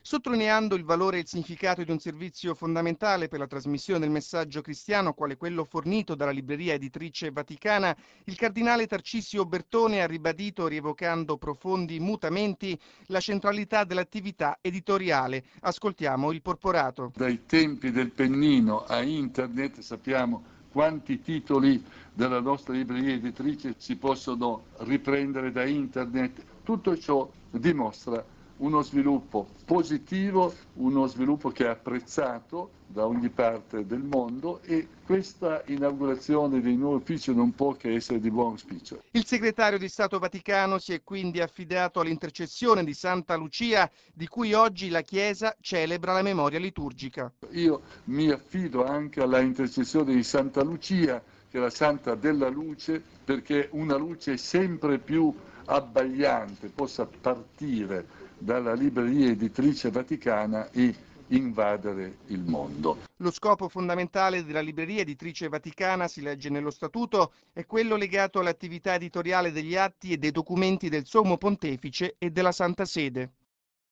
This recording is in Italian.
Sottolineando il valore e il significato di un servizio fondamentale per la trasmissione del messaggio cristiano, quale quello fornito dalla libreria editrice Vaticana, il cardinale Tarcisio Bertone ha ribadito, rievocando profondi mutamenti, la centralità dell'attività editoriale. Ascoltiamo il porporato. Dai tempi del pennino a internet sappiamo quanti titoli della nostra libreria editrice si possono riprendere da internet. Tutto ciò dimostra uno sviluppo positivo, uno sviluppo che è apprezzato da ogni parte del mondo, e questa inaugurazione dei nuovi uffici non può che essere di buon auspicio. Il segretario di Stato Vaticano si è quindi affidato all'intercessione di Santa Lucia, di cui oggi la Chiesa celebra la memoria liturgica. Io mi affido anche alla intercessione di Santa Lucia, che è la santa della luce, perché una luce sempre più abbagliante possa partire dalla libreria editrice vaticana e invadere il mondo. Lo scopo fondamentale della libreria editrice Vaticana, si legge nello statuto, è quello legato all'attività editoriale degli atti e dei documenti del Sommo Pontefice e della Santa Sede.